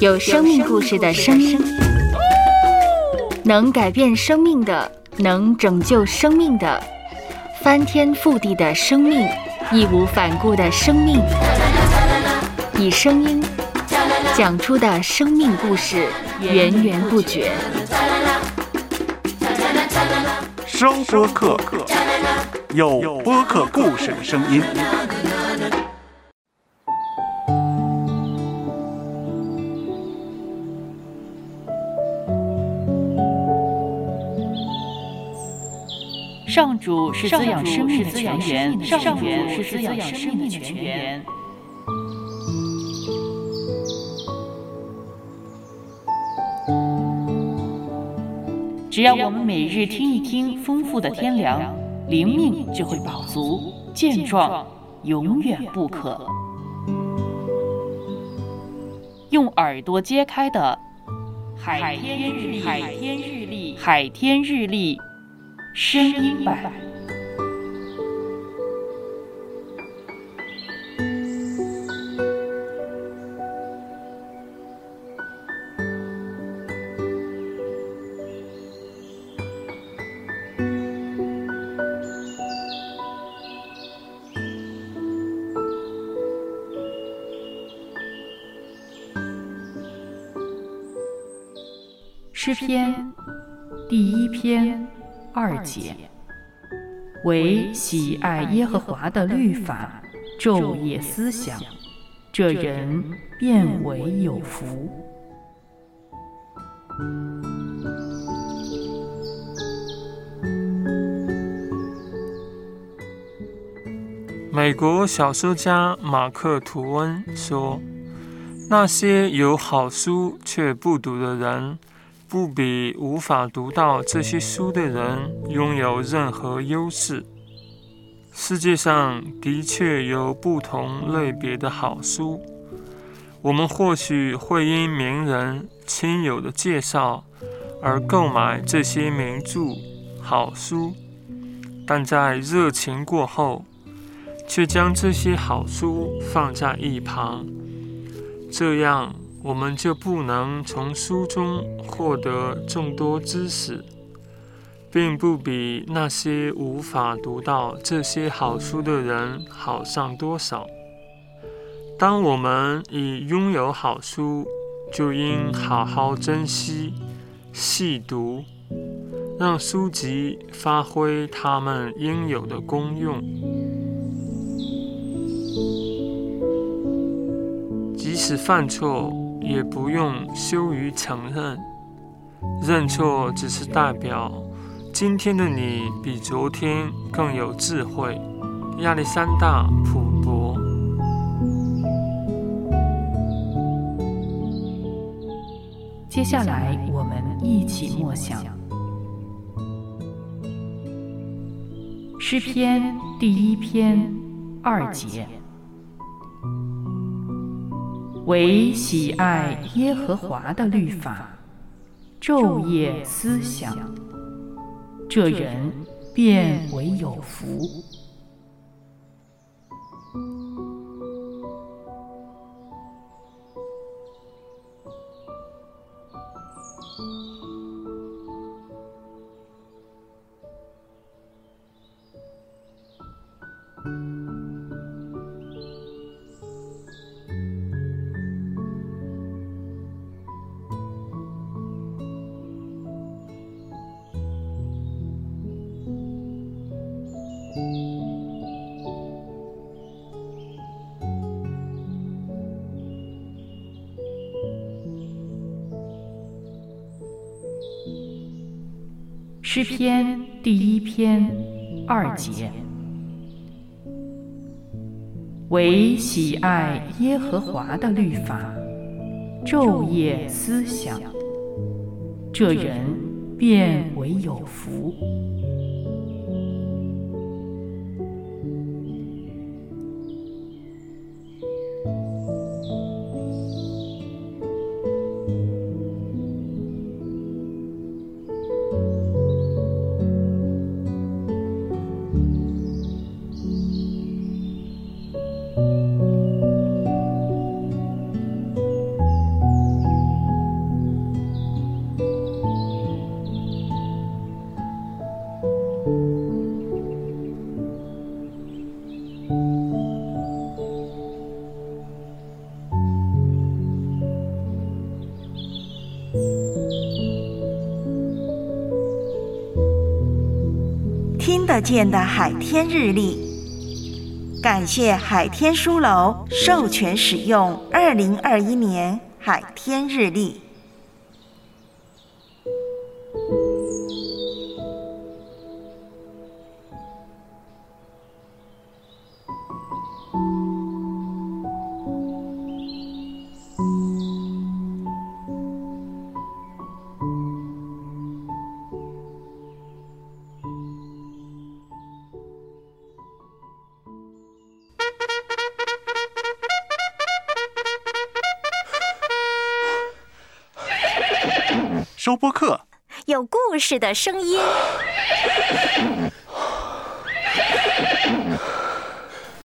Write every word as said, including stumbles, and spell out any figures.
有生命故事的声音，能改变生命的，能拯救生命的，翻天覆地的生命，义无反顾的生命，以声音讲出的生命故事，源源不绝。 声播客，有播客故事的声音。 上主是滋养生命的泉源，上主是滋养生命的泉源。只要我们每日听一听丰富的天粮，灵命就会饱足健壮，永远不渴。用耳朵揭开的海天日历，海天日历，海天日历声音版。诗篇第一篇二节，唯喜爱耶和华的律法，昼夜思想，这人便为有福。 美国小说家马克·吐温说，那些有好书却不读的人，不比无法读到这些书的人拥有任何优势。世界上的确有不同类别的好书，我们或许会因名人、亲友的介绍而购买这些名著、好书，但在热情过后，却将这些好书放在一旁，这样我们就不能从书中获得众多知识，并不比那些无法读到这些好书的人好上多少。当我们已拥有好书，就应好好珍惜、细读，让书籍发挥它们应有的功用。即使犯错，也不用羞于承认，认错只是代表今天的你比昨天更有智慧。亚历山大·普伯。 接下来我们一起默想诗篇第一篇二节，唯喜爱耶和华的律法，昼夜思想，这人便为有福。诗篇第一篇二节，唯喜爱耶和华的律法，昼夜思想，这人便为有福。 可见的海天日历。感谢海天书楼授权使用二零二一年海天日历。 收播客， 有故事的声音。